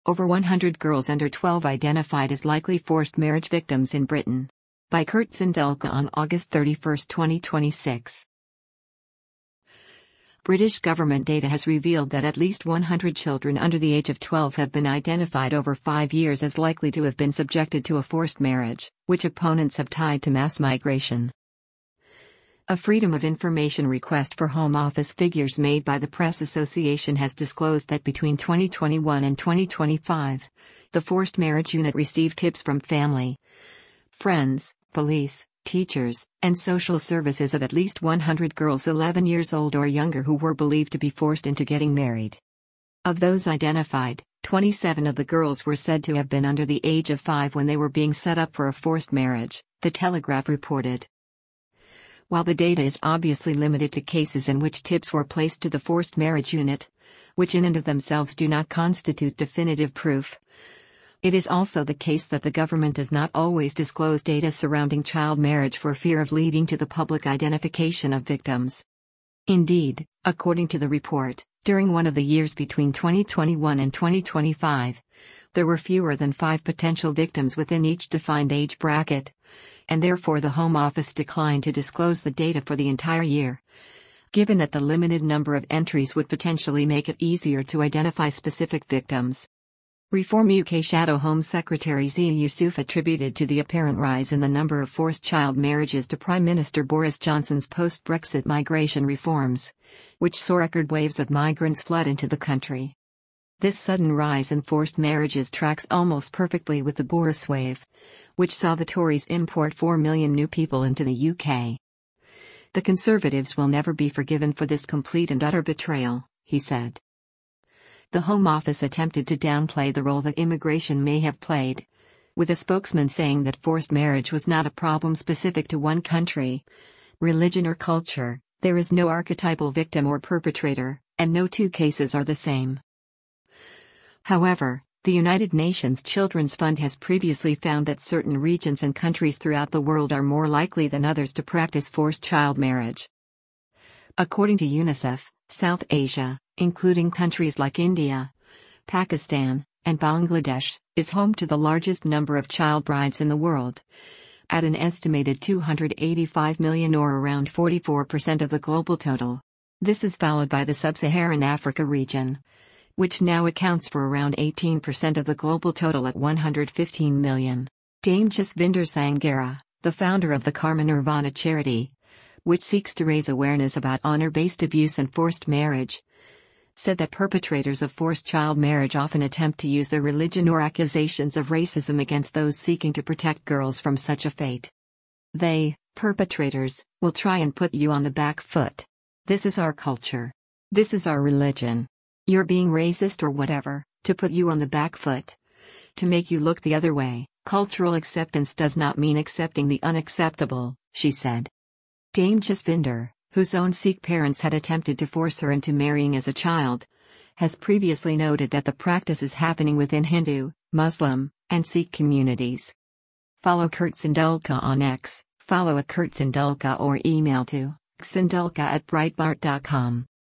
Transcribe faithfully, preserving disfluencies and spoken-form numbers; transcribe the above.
Over one hundred girls under twelve identified as likely forced marriage victims in Britain. By Kurt Sindelka on August thirty-first, twenty twenty-six. British government data has revealed that at least one hundred children under the age of twelve have been identified over five years as likely to have been subjected to a forced marriage, which opponents have tied to mass migration. A Freedom of Information request for Home Office figures made by the Press Association has disclosed that between twenty twenty-one and twenty twenty-five, the Forced Marriage Unit received tips from family, friends, police, teachers, and social services of at least one hundred girls eleven years old or younger who were believed to be forced into getting married. Of those identified, twenty-seven of the girls were said to have been under the age of five when they were being set up for a forced marriage, The Telegraph reported. While the data is obviously limited to cases in which tips were placed to the Forced Marriage Unit, which in and of themselves do not constitute definitive proof, it is also the case that the government does not always disclose data surrounding child marriage for fear of leading to the public identification of victims. Indeed, according to the report, during one of the years between twenty twenty-one and twenty twenty-five, there were fewer than five potential victims within each defined age bracket, and therefore the Home Office declined to disclose the data for the entire year, given that the limited number of entries would potentially make it easier to identify specific victims. Reform U K Shadow Home Secretary Zia Yusuf attributed to the apparent rise in the number of forced child marriages to Prime Minister Boris Johnson's post-Brexit migration reforms, which saw record waves of migrants flood into the country. This sudden rise in forced marriages tracks almost perfectly with the Boris wave, which saw the Tories import four million new people into the U K. The Conservatives will never be forgiven for this complete and utter betrayal, he said. The Home Office attempted to downplay the role that immigration may have played, with a spokesman saying that forced marriage was not a problem specific to one country, religion or culture. There is no archetypal victim or perpetrator, and no two cases are the same. However, the United Nations Children's Fund has previously found that certain regions and countries throughout the world are more likely than others to practice forced child marriage. According to UNICEF, South Asia, including countries like India, Pakistan, and Bangladesh, is home to the largest number of child brides in the world, at an estimated two hundred eighty-five million or around forty-four percent of the global total. This is followed by the Sub-Saharan Africa region, which now accounts for around eighteen percent of the global total at one hundred fifteen million. Dame Jasvinder Sanghera, the founder of the Karma Nirvana charity, which seeks to raise awareness about honor-based abuse and forced marriage, said that perpetrators of forced child marriage often attempt to use their religion or accusations of racism against those seeking to protect girls from such a fate. They, perpetrators, will try and put you on the back foot. This is our culture. This is our religion. You're being racist or whatever, to put you on the back foot. To make you look the other way. Cultural acceptance does not mean accepting the unacceptable, she said. Dame Jasvinder, whose own Sikh parents had attempted to force her into marrying as a child, has previously noted that the practice is happening within Hindu, Muslim, and Sikh communities. Follow Kurt Sindelka on X, follow at Kurt Sindelka or email to sindelka at breitbart dot com.